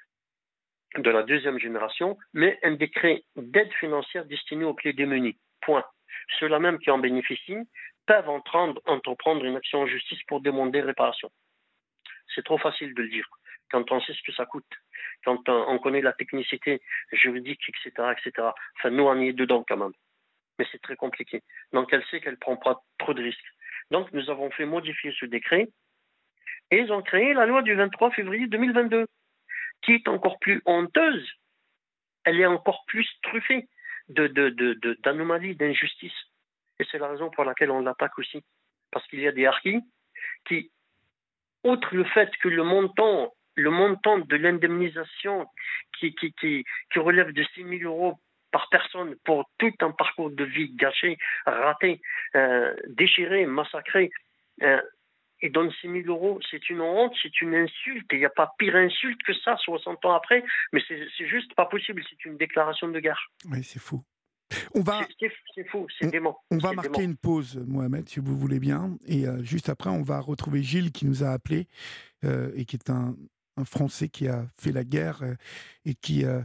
de la deuxième génération, mais un décret d'aide financière destiné aux plus démunis. Point. Ceux-là même qui en bénéficient peuvent entreprendre, entreprendre une action en justice pour demander réparation. C'est trop facile de le dire. Quand on sait ce que ça coûte, quand on connaît la technicité juridique, et cetera, et cetera. Enfin, nous, on y est dedans quand même. Mais c'est très compliqué. Donc, elle sait qu'elle ne prend pas trop de risques. Donc, nous avons fait modifier ce décret et ils ont créé la loi du vingt-trois février deux mille vingt-deux, qui est encore plus honteuse. Elle est encore plus truffée de, de, de, de, d'anomalies, d'injustices. Et c'est la raison pour laquelle on l'attaque aussi. Parce qu'il y a des harkis qui, outre le fait que le montant, le montant de l'indemnisation qui, qui, qui, qui relève de six mille euros par personne pour tout un parcours de vie gâché, raté, euh, déchiré, massacré, euh, et donne six mille euros, c'est une honte, c'est une insulte. Il n'y a pas pire insulte que ça, soixante ans après, mais c'est, c'est juste pas possible, c'est une déclaration de guerre. Oui, c'est fou. On va, c'est, c'est, c'est fou, c'est on, dément. On va c'est marquer dément. une pause, Mohamed, si vous voulez bien. Et euh, juste après, on va retrouver Gilles qui nous a appelés euh, et qui est un, un Français qui a fait la guerre euh, et qui euh,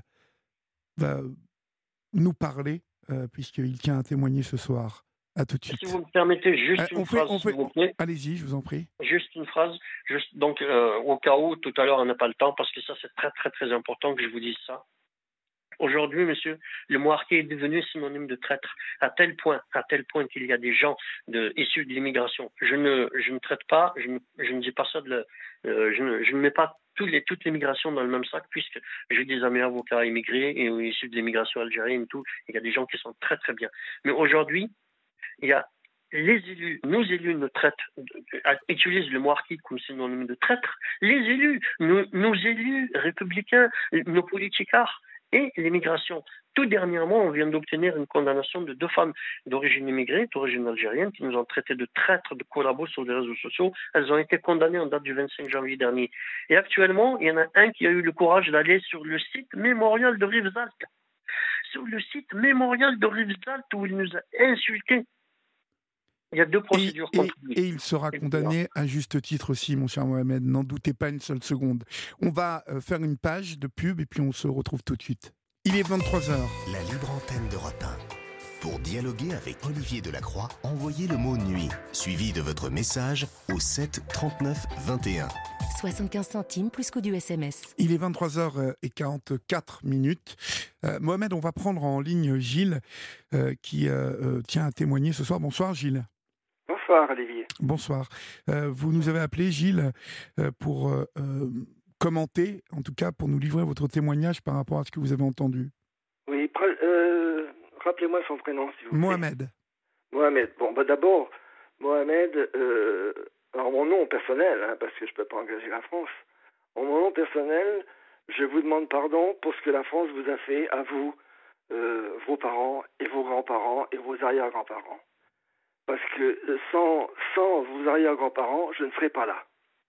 va nous parler euh, puisqu'il tient à témoigner ce soir. À tout de suite. Si vous me permettez juste euh, une on fait, phrase, on fait, s'il vous plaît. Allez-y, je vous en prie. Juste une phrase. Juste, donc, euh, au cas où, tout à l'heure, on n'a pas le temps, parce que ça, c'est très, très, très important que je vous dise ça. Aujourd'hui, monsieur, le mot harki est devenu synonyme de traître, à tel point, à tel point qu'il y a des gens de, issus de l'immigration. Je ne, je ne traite pas, je ne, je ne dis pas ça, de la, euh, je, ne, je ne mets pas tous les, toute l'immigration dans le même sac, puisque j'ai des amis avocats immigrés et issus de l'immigration algérienne et tout. Il y a des gens qui sont très, très bien. Mais aujourd'hui, il y a les élus, nos élus nous traitent, utilisent le mot harki comme synonyme de traître. Les élus, nos, nos élus républicains, nos politicards et l'immigration. Tout dernièrement, on vient d'obtenir une condamnation de deux femmes d'origine immigrée, d'origine algérienne, qui nous ont traités de traîtres, de collabos sur les réseaux sociaux. Elles ont été condamnées en date du vingt-cinq janvier dernier. Et actuellement, il y en a un qui a eu le courage d'aller sur le site mémorial de Rivesaltes. Sur le site mémorial de Rivesaltes où il nous a insultés. Il y a deux procédures et, contre lui. Et, et il sera condamné à juste titre aussi, mon cher Mohamed. N'en doutez pas une seule seconde. On va faire une page de pub et puis on se retrouve tout de suite. Il est vingt-trois heures. La libre antenne d'Europe un. Pour dialoguer avec Olivier Delacroix, envoyez le mot nuit, suivi de votre message au sept trente-neuf vingt et un. soixante-quinze centimes plus coût du S M S. Il est vingt-trois heures quarante-quatre minutes. Euh, Mohamed, on va prendre en ligne Gilles euh, qui euh, euh, tient à témoigner ce soir. Bonsoir Gilles. Bonsoir Olivier. Bonsoir. Euh, vous nous avez appelé Gilles euh, pour euh, commenter, en tout cas pour nous livrer votre témoignage par rapport à ce que vous avez entendu. Oui, euh, rappelez-moi son prénom s'il vous plaît. Mohamed. Mohamed. Bon, bah d'abord, Mohamed, euh, alors mon nom personnel, hein, parce que je ne peux pas engager la France, en mon nom personnel, je vous demande pardon pour ce que la France vous a fait à vous, euh, vos parents et vos grands-parents et vos arrière-grands-parents. Parce que sans, sans vos arrière-grands-parents, je ne serais pas là.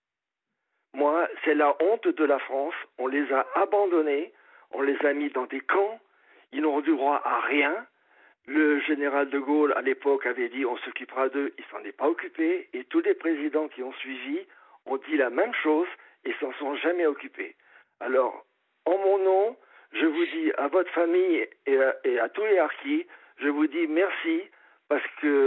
Moi, c'est la honte de la France. On les a abandonnés, on les a mis dans des camps, ils n'ont eu droit à rien. Le général de Gaulle, à l'époque, avait dit on s'occupera d'eux, il s'en est pas occupé. Et tous les présidents qui ont suivi ont dit la même chose et s'en sont jamais occupés. Alors, en mon nom, je vous dis à votre famille et à, et à tous les harkis, je vous dis merci. Parce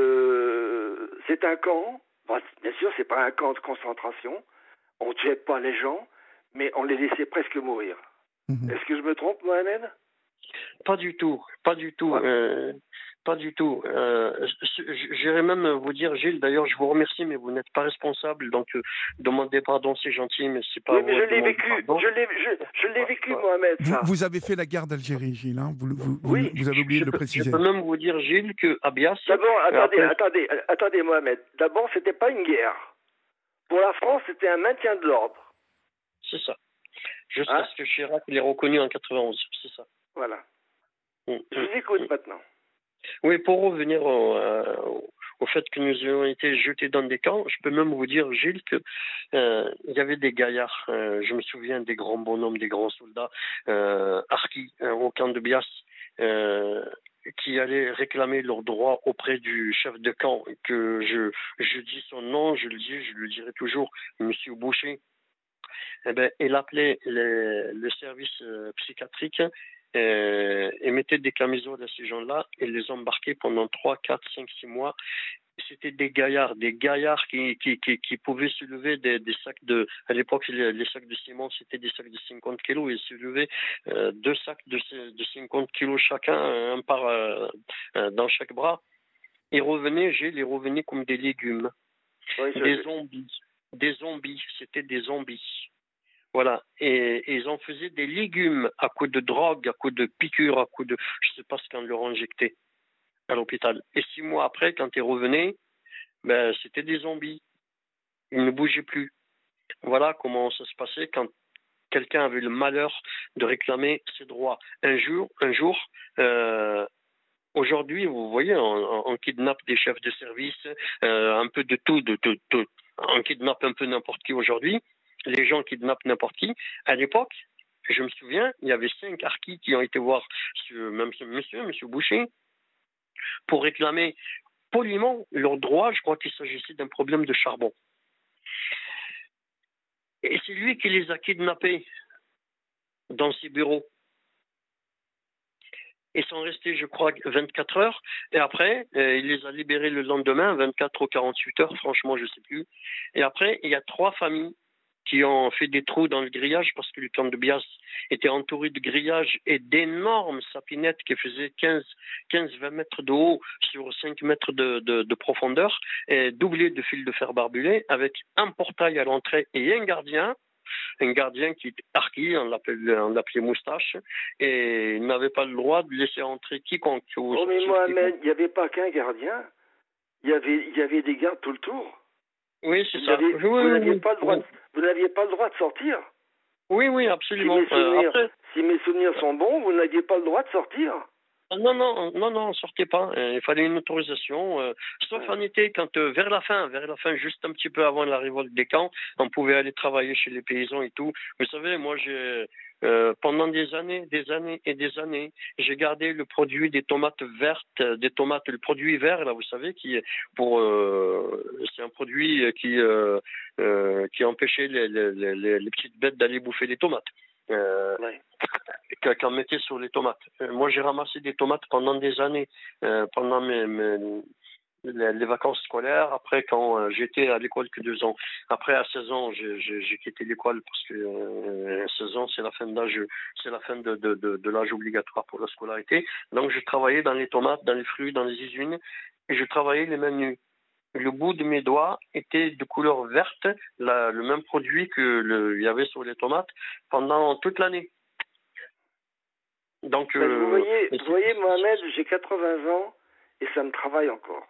que c'est un camp, bien sûr c'est pas un camp de concentration, on ne tuait pas les gens, mais on les laissait presque mourir. Mmh. Est-ce que je me trompe, Mohamed ? Pas du tout, pas du tout, ouais. euh, pas du tout. Euh, J'irais même vous dire, Gilles, d'ailleurs je vous remercie, mais vous n'êtes pas responsable, donc euh, demandez pardon, c'est gentil, mais c'est pas... Oui, mais je l'ai vécu, pardon. je l'ai, je, je l'ai vécu, ouais. Mohamed. Ça. Vous, vous avez fait la guerre d'Algérie, Gilles, hein vous, vous, oui. vous, vous avez oublié je de le peux, préciser. Je peux même vous dire, Gilles, que Abias... D'abord, attendez, après... attendez, attendez, Mohamed. D'abord, c'était pas une guerre. Pour la France, c'était un maintien de l'ordre. C'est ça. Jusqu'à hein? ce que Chirac l'ait reconnu en quatre-vingt-onze, c'est ça. Voilà. Mmh. Je vous écoute mmh. maintenant. Oui, pour revenir au, euh, au fait que nous ayons été jetés dans des camps, je peux même vous dire, Gilles, qu'il euh, y avait des gaillards, euh, je me souviens des grands bonhommes, des grands soldats, euh, harkis, euh, au camp de Bias, euh, qui allaient réclamer leurs droits auprès du chef de camp, que je, je dis son nom, je le dis, je le dirai toujours, Monsieur Boucher. Eh ben, il appelait les, le service euh, psychiatrique euh, et mettait des camisoles à ces gens-là et les embarquait pendant trois, quatre, cinq, six mois. C'était des gaillards, des gaillards qui, qui, qui, qui pouvaient soulever des, des sacs de... À l'époque, les, les sacs de ciment, c'était des sacs de cinquante kilos. Ils soulevaient euh, deux sacs de, de cinquante kilos chacun, un par, euh, dans chaque bras. Ils revenaient, Gilles, ils revenaient comme des légumes. Oui, je- Des zombies. Des zombies. C'était des zombies. Voilà. Et, et ils en faisaient des légumes à coups de drogue, à coups de piqûres, à coups de... Je ne sais pas ce qu'on leur injectait à l'hôpital. Et six mois après, quand ils revenaient, ben, c'était des zombies. Ils ne bougeaient plus. Voilà comment ça se passait quand quelqu'un avait le malheur de réclamer ses droits. Un jour, un jour, euh, aujourd'hui, vous voyez, on, on kidnappe des chefs de service, euh, un peu de tout, de, de, de, on kidnappe un peu n'importe qui aujourd'hui. Les gens kidnappent n'importe qui. À l'époque, je me souviens, il y avait cinq harkis qui ont été voir ce, même ce monsieur, monsieur Boucher, pour réclamer poliment leurs droits. Je crois qu'il s'agissait d'un problème de charbon. Et c'est lui qui les a kidnappés dans ses bureaux. Ils sont restés, je crois, vingt-quatre heures. Et après, euh, il les a libérés le lendemain, vingt-quatre ou quarante-huit heures, franchement, je ne sais plus. Et après, il y a trois familles qui ont fait des trous dans le grillage parce que le camp de Bias était entouré de grillages et d'énormes sapinettes qui faisaient quinze à vingt mètres de haut sur cinq mètres de, de, de profondeur, et doublées de fils de fer barbelés, avec un portail à l'entrée et un gardien. Un gardien qui était harki, on l'appelait, on l'appelait Moustache, et il n'avait pas le droit de laisser entrer quiconque. Oh, mais Mohamed, il n'y avait pas qu'un gardien. Il y avait, il y avait des gardes tout le tour. Oui, c'est Vous ça. n'aviez Oui, vous oui, n'aviez oui. pas le droit, de- vous n'aviez pas le droit de sortir. Oui, oui, Si absolument. mes Euh, souvenirs, après, si mes souvenirs sont bons, vous n'aviez pas le droit de sortir. non, non, non, non, on sortait pas. Euh, Il fallait une autorisation. euh, sauf en été, quand euh, vers la fin, vers la fin, juste un petit peu avant la révolte des camps, on pouvait aller travailler chez les paysans et tout. Vous savez, moi, j'ai euh, pendant des années, des années et des années, j'ai gardé le produit des tomates vertes, euh, des tomates, le produit vert, là, vous savez, qui est pour, euh, c'est un produit qui euh, euh, qui empêchait les, les, les, les petites bêtes d'aller bouffer les tomates. Euh, Ouais. Qu'on mettait sur les tomates. Euh, moi, j'ai ramassé des tomates pendant des années, euh, pendant mes, mes, les, les vacances scolaires. Après, quand euh, j'étais à l'école que deux ans. Après, à seize ans, j'ai, j'ai, j'ai quitté l'école parce que euh, seize ans, c'est la fin d'âge, c'est la fin de, de, de, de l'âge obligatoire pour la scolarité. Donc, je travaillais dans les tomates, dans les fruits, dans les usines, et je travaillais les mêmes nuits. Le bout de mes doigts était de couleur verte, la, le même produit que le, il y avait sur les tomates pendant toute l'année. Donc, Ben, euh, vous voyez, vous voyez, Mohamed, j'ai quatre-vingts ans et ça me travaille encore.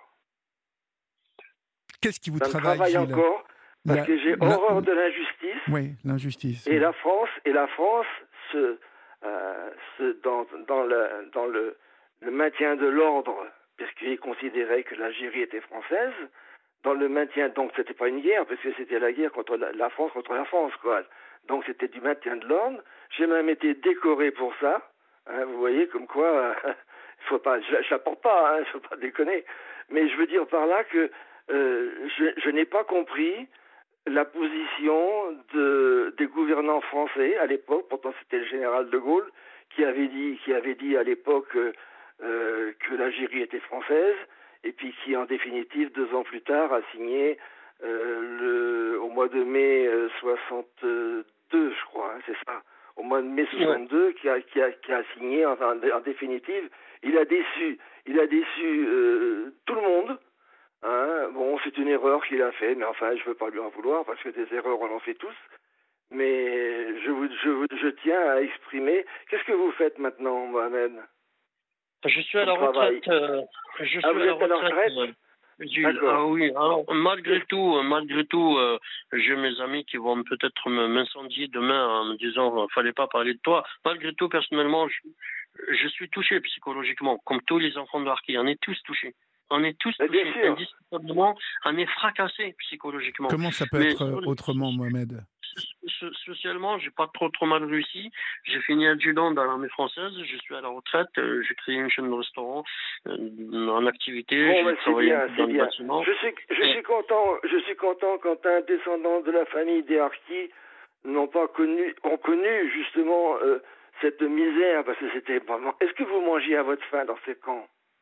Qu'est-ce qui vous Ça me travaille, travaille Gilles? encore parce La- que j'ai la- horreur de l'injustice. Oui, l'injustice. Et la France, et la France se, euh, se dans, dans, le, dans le, le maintien de l'ordre, puisqu'il considérait que l'Algérie était française, dans le maintien, donc c'était pas une guerre, parce que c'était la guerre contre la, la France contre la France, quoi. Donc c'était du maintien de l'ordre. J'ai même été décoré pour ça. Hein, vous voyez, comme quoi, euh, faut pas, je, je la porte pas, hein, faut pas déconner. Mais je veux dire par là que euh, je, je n'ai pas compris la position de, des gouvernants français à l'époque, pourtant c'était le général de Gaulle qui avait dit, qui avait dit à l'époque euh, euh, que l'Algérie était française, et puis qui en définitive deux ans plus tard a signé euh, le, au mois de mai euh, soixante-deux, je crois, hein, c'est ça, au mois de mai soixante-deux, qui a, qui a, qui a signé, enfin, en définitive, il a déçu, il a déçu euh, tout le monde. Hein, bon, c'est une erreur qu'il a fait, mais enfin, je veux pas lui en vouloir parce que des erreurs, on en fait tous. Mais je, vous, je, vous, je tiens à exprimer. Qu'est-ce que vous faites maintenant, Mohamed? Je suis à la Au travail. retraite. Euh, je suis Ah, vous à la êtes à la retraite. retraite? euh, Gilles. D'accord. Ah oui. Alors, malgré tout, euh, malgré tout, euh, j'ai mes amis qui vont peut-être me- m'incendier demain en me disant, euh, fallait pas parler de toi. Malgré tout, personnellement, je, je suis touché psychologiquement, comme tous les enfants de Harki. On est tous touchés. On est tous Mais bien touchés sûr. indiscutablement. On est fracassés psychologiquement. Comment ça peut Mais être euh, sur le- autrement, Mohamed? So- Socialement, j'ai pas trop trop mal réussi. J'ai fini adjudant dans l'armée française. Je suis à la retraite. euh, J'ai créé une chaîne de restaurant euh, en activité. Bon, J'ai ben, c'est travaillé bien, un peu dans c'est le bien. bâtiment. Je suis, je suis content, je suis content quand un descendant de la famille des Harkis n'ont pas connu, ont connu justement euh, cette misère, parce que c'était vraiment. Est-ce que vous mangiez à votre faim dans ces camps?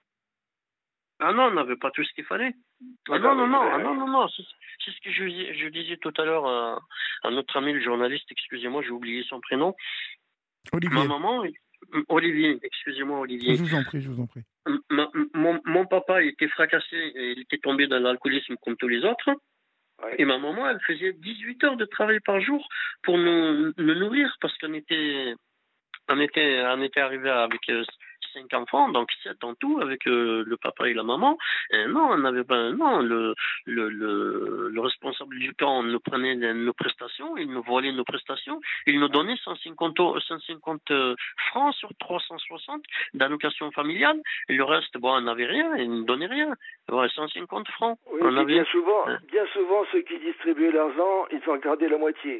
Ah non, on n'avait pas tout ce qu'il fallait. Ah Ah non, bah non, oui, non, ben ah oui. non, non, non. C'est c'est ce que je, je disais tout à l'heure à, à notre ami le journaliste. Excusez-moi, j'ai oublié son prénom. Olivier, Ma maman, Olivier, excusez-moi, Olivier. je vous en prie, je vous en prie. Ma- mon, mon papa était fracassé et il était tombé dans l'alcoolisme comme tous les autres. Oui. Et ma maman, elle faisait dix-huit heures de travail par jour pour nous, nous nourrir parce qu'on était, on était, on était arrivé avec euh, cinq enfants, donc sept en tout, avec euh, le papa et la maman. Et non, on n'avait pas, non, le, le, le, le responsable du camp nous prenait nos prestations, il nous volait nos prestations, il nous donnait cent cinquante, cent cinquante francs sur trois cent soixante d'allocation familiale, et le reste, bon, on n'avait rien, il ne nous donnait rien. Ouais, cent cinquante francs. Oui, on avait... bien souvent, hein. bien souvent, ceux qui distribuaient l'argent, ils ont gardé la moitié.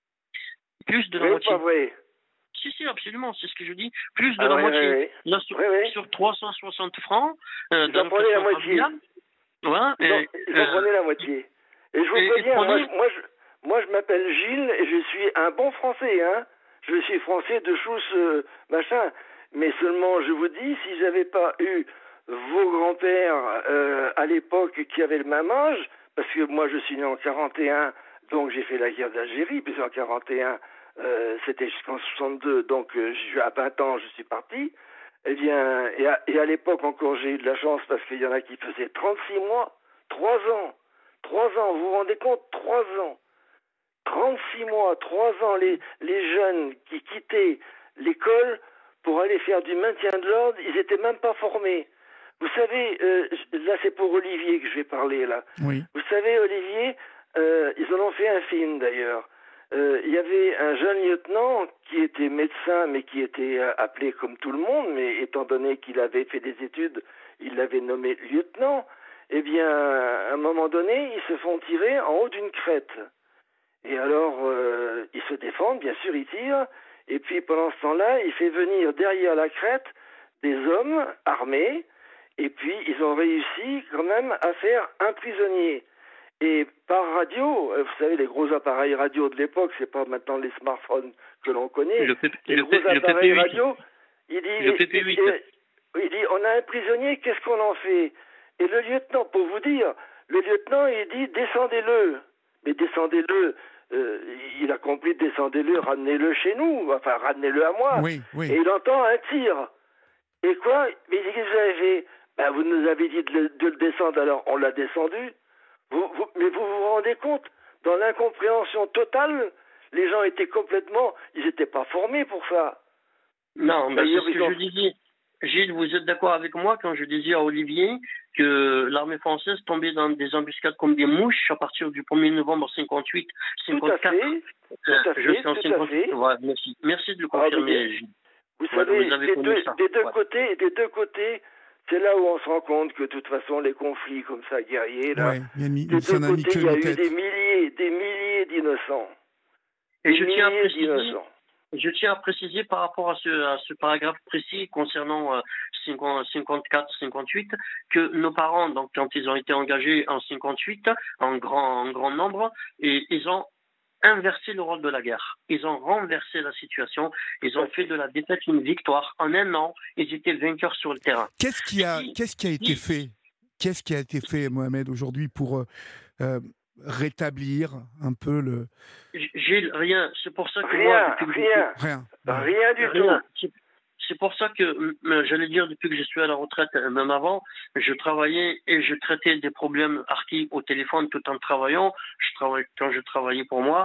Plus de la Oui, moitié. pas vrai. Si, si, absolument, c'est ce que je dis. Plus de Ah la oui, moitié. oui, oui. Là, sur, Oui, oui. sur trois cent soixante francs euh, Ils en prenaient la moitié. familiale. Ouais, Ils, et, en, ils en euh, prenaient la moitié. Et je vous et- et préviens, moi, prenez- je, moi, je, moi, je m'appelle Gilles et je suis un bon Français, hein. Je suis Français de chousse, euh, machin. Mais seulement, je vous dis, si j'avais pas eu vos grands-pères euh, à l'époque qui avaient le même âge, parce que moi, je suis né en quarante et un, donc j'ai fait la guerre d'Algérie, puis en quarante et un, euh, c'était jusqu'en soixante-deux, donc euh, j'ai- à vingt ans, je suis parti. Eh bien, et à, et à l'époque encore, j'ai eu de la chance parce qu'il y en a qui faisaient trente-six mois, trois ans, trois ans, vous vous rendez compte, trois ans, trente-six mois, trois ans, les, les jeunes qui quittaient l'école pour aller faire du maintien de l'ordre, ils étaient même pas formés. Vous savez, euh, là c'est pour Olivier que je vais parler là. Oui. Vous savez, Olivier, euh, ils en ont fait un film d'ailleurs. Euh, Il y avait un jeune lieutenant qui était médecin, mais qui était euh, appelé comme tout le monde, mais étant donné qu'il avait fait des études, il l'avait nommé lieutenant. Eh bien, à un moment donné, ils se font tirer en haut d'une crête. Et alors, euh, ils se défendent, bien sûr, ils tirent. Et puis, pendant ce temps-là, il fait venir derrière la crête des hommes armés. Et puis, ils ont réussi quand même à faire un prisonnier. Et par radio, euh, vous savez, les gros appareils radio de l'époque, c'est pas maintenant les smartphones que l'on connaît. le, P- Les le, gros P- le appareils P P huit. radio, il dit, Le P P huit. il, il- il dit, on a un prisonnier, qu'est-ce qu'on en fait? Et le lieutenant, pour vous dire, le lieutenant, il dit, descendez-le. Mais descendez-le, euh, il a compris, descendez-le, ramenez-le chez nous, enfin, ramenez-le à moi. Oui, oui. Et il entend un tir. Et quoi? Mais il dit, qu'est-ce que vous avez fait? Ben, vous nous avez dit de le, de le descendre, alors on l'a descendu. Vous, vous, mais vous vous rendez compte, dans l'incompréhension totale, les gens étaient complètement, ils n'étaient pas formés pour ça. Non, ben, c'est D'ailleurs, ce que ils ont- je disais. Gilles, vous êtes d'accord avec moi quand je disais à Olivier que l'armée française tombait dans des embuscades comme des mouches à partir du premier novembre cinquante-huit, Tout à cinquante-quatre. fait, tout à fait, jusqu'en tout à cinquante-huit. fait. Ouais, merci. Merci de le Ah, mais confirmer, bien- Gilles. Vous Ouais, savez, vous avez des connu deux, ça. des deux Ouais. côtés, des deux côtés, c'est là où on se rend compte que de toute façon, les conflits comme ça, guerriers, là, Ouais, il y a une- des ça deux n'a mis côtés, que il y a nos eu têtes. des milliers, des milliers d'innocents. Et Des je tiens à milliers préciser, d'innocents. je tiens à préciser par rapport à ce, à ce paragraphe précis concernant euh, cinquante-quatre cinquante-huit que nos parents, donc quand ils ont été engagés en cinquante-huit, en grand, en grand nombre, et ils ont inversé le rôle de la guerre. Ils ont renversé la situation. Ils ont fait de la défaite une victoire. En un an, ils étaient vainqueurs sur le terrain. Qu'est-ce qui a, Si- qu'est-ce qui a été si- fait Qu'est-ce qui a été fait, Mohamed, aujourd'hui pour euh, euh, rétablir un peu le Gilles, rien. C'est pour ça que moi, Rien, depuis que je rien, rien rien du Rien. tout. C'est- C'est pour ça que, euh, j'allais dire, depuis que je suis à la retraite, euh, même avant, je travaillais et je traitais des problèmes harkis au téléphone tout en travaillant. Je travaille, quand je travaillais pour moi.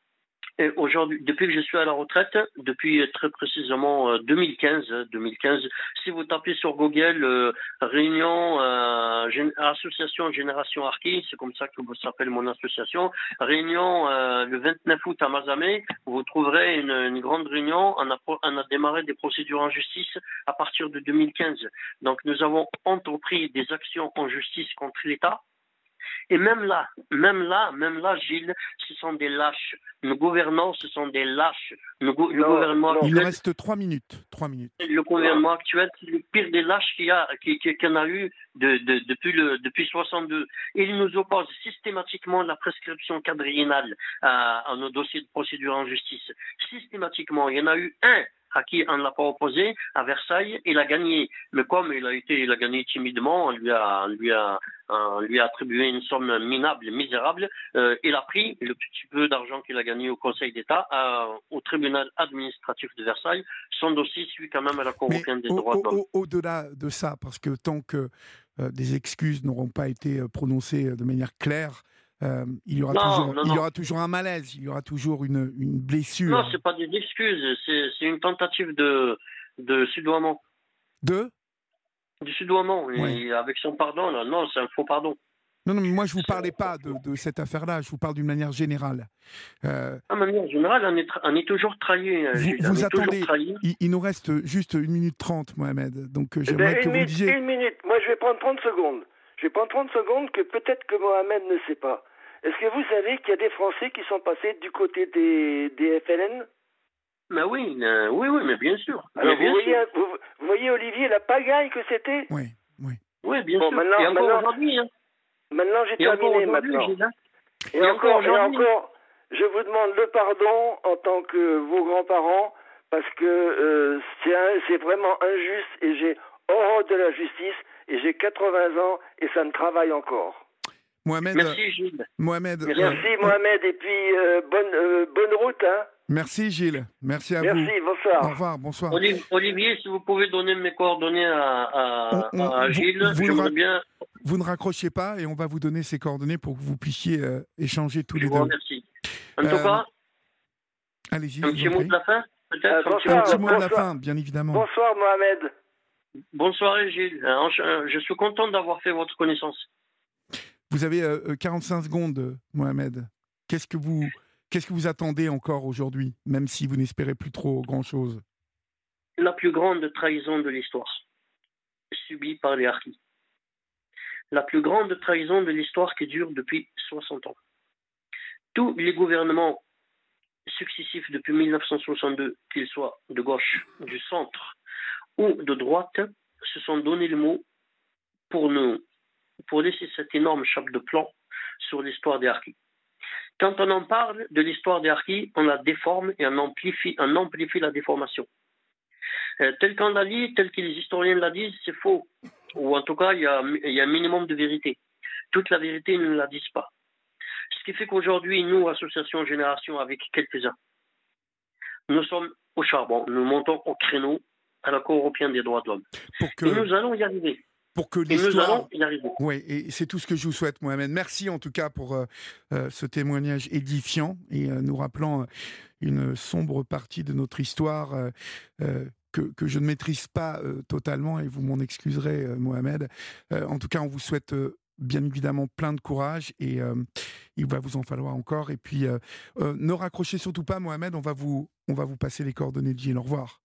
Et aujourd'hui, depuis que je suis à la retraite, depuis euh, très précisément euh, deux mille quinze, euh, deux mille quinze, si vous tapez sur Google euh, réunion euh, gén- association Génération Harki, c'est comme ça que s'appelle mon association, réunion euh, le vingt-neuf août à Mazamet, vous trouverez une, une grande réunion. On a, pro- on a démarré des procédures en justice à partir de deux mille quinze. Donc nous avons entrepris des actions en justice contre l'État. Et même là, même là, même là, Gilles, ce sont des lâches. Nos gouvernants, ce sont des lâches. Nos go- le Non, gouvernement non. Il nous actuel, reste trois minutes. Trois minutes. le gouvernement actuel, c'est le pire des lâches qu'il y a, qu'il qu'il y en a eu de, de, depuis le depuis soixante-deux. Il nous oppose systématiquement la prescription quadriennale à, à nos dossiers de procédure en justice. Systématiquement, il y en a eu un à qui on ne l'a pas opposé, à Versailles, il a gagné. Mais comme il a été, il a gagné timidement, on lui a, on lui a, on lui a attribué une somme minable, misérable. Euh, il a pris le petit peu d'argent qu'il a gagné au Conseil d'État, à, au tribunal administratif de Versailles. Son dossier suit quand même à la Cour Mais européenne des au- droits de l'homme. au- au-delà de ça, parce que tant que euh, des excuses n'auront pas été euh, prononcées euh, de manière claire, euh, il, y aura Non, toujours, non, il y non. aura toujours un malaise, il y aura toujours une, une blessure. Non, c'est pas des excuses, c'est c'est une tentative de, de sudouement. De Du sudouement, Ouais. et avec son pardon, là, non, c'est un faux pardon. Non, non, mais moi, je ne vous parlais pas de, de cette affaire-là, je vous parle d'une manière générale. Euh, Ah, mais en général, on est, tra- on est toujours trahi. euh, vous Gilles, on vous est toujours attendez, trahi. il, il nous reste juste une minute trente, Mohamed. Donc, euh, Eh j'aimerais ben, que une, vous me minute, disiez. une minute. Moi, je vais prendre trente secondes. Je vais prendre trente secondes que peut-être que Mohamed ne sait pas. Est-ce que vous savez qu'il y a des Français qui sont passés du côté des, des F L N? Mais oui, euh, oui, oui, mais bien sûr. Alors, Mais vous bien voyez, sûr. vous, vous voyez, Olivier, la pagaille que c'était? Oui, oui. Oui, bien Bon, sûr. maintenant- et encore maintenant- aujourd'hui, hein. Maintenant, j'ai Et encore terminé aujourd'hui, maintenant. Gilles, hein. Et, Et encore encore, et aujourd'hui. encore, je vous demande le pardon en tant que vos grands-parents, parce que euh, c'est un- c'est vraiment injuste et j'ai horreur de la justice et j'ai quatre-vingts ans et ça me travaille encore. Mohamed, Merci, Gilles. Mohamed, Merci. euh, Merci Mohamed et puis euh, bonne, euh, bonne route. Hein. merci Gilles, merci à Merci, vous. bonsoir. Au revoir, bonsoir. Oli- Olivier, si vous pouvez donner mes coordonnées à, à, On- on- à vous- Gilles, vous le j'aimerais ra- bien. Vous ne raccrochez pas et on va vous donner ces coordonnées pour que vous puissiez euh, échanger tous Je les vous deux. remercie. En Euh, tout cas, Allez-y, un je petit vous en mot prie. de la fin, peut-être Euh, un petit bonsoir. Un mot. petit mot de la Bonsoir. fin, bien évidemment. Bonsoir Mohamed. Bonne soirée, Gilles. Euh, ench- Je suis content d'avoir fait votre connaissance. Vous avez euh, quarante-cinq secondes, euh, Mohamed. Qu'est-ce que vous, qu'est-ce que vous attendez encore aujourd'hui, même si vous n'espérez plus trop grand-chose? La plus grande trahison de l'histoire, subie par les harkis. La plus grande trahison de l'histoire qui dure depuis soixante ans. Tous les gouvernements successifs depuis mille neuf cent soixante-deux, qu'ils soient de gauche, du centre ou de droite, se sont donné le mot pour, nous, pour laisser cette énorme chape de plomb sur l'histoire des harkis. Quand on en parle de l'histoire des harkis, on la déforme et on amplifie, on amplifie la déformation. Euh, tel qu'on l'a dit, tel que les historiens la disent, c'est faux. Ou en tout cas, il y a, il y a un minimum de vérité. Toute la vérité, ils ne la disent pas. Ce qui fait qu'aujourd'hui, nous, Association Génération, avec quelques-uns, nous sommes au charbon, nous montons au créneau à la Cour européenne des droits de l'homme. Pour que, Et nous allons y arriver. pour que Et nous l'histoire... allons y arriver. Oui, et c'est tout ce que je vous souhaite, Mohamed. Merci en tout cas pour euh, euh, ce témoignage édifiant et euh, nous rappelant euh, une sombre partie de notre histoire euh, euh, que, que je ne maîtrise pas euh, totalement, et vous m'en excuserez, euh, Mohamed. Euh, en tout cas, on vous souhaite euh, bien évidemment plein de courage et euh, il va vous en falloir encore. Et puis, euh, euh, ne raccrochez surtout pas, Mohamed, on va vous, on va vous passer les coordonnées de Gilles. Au revoir.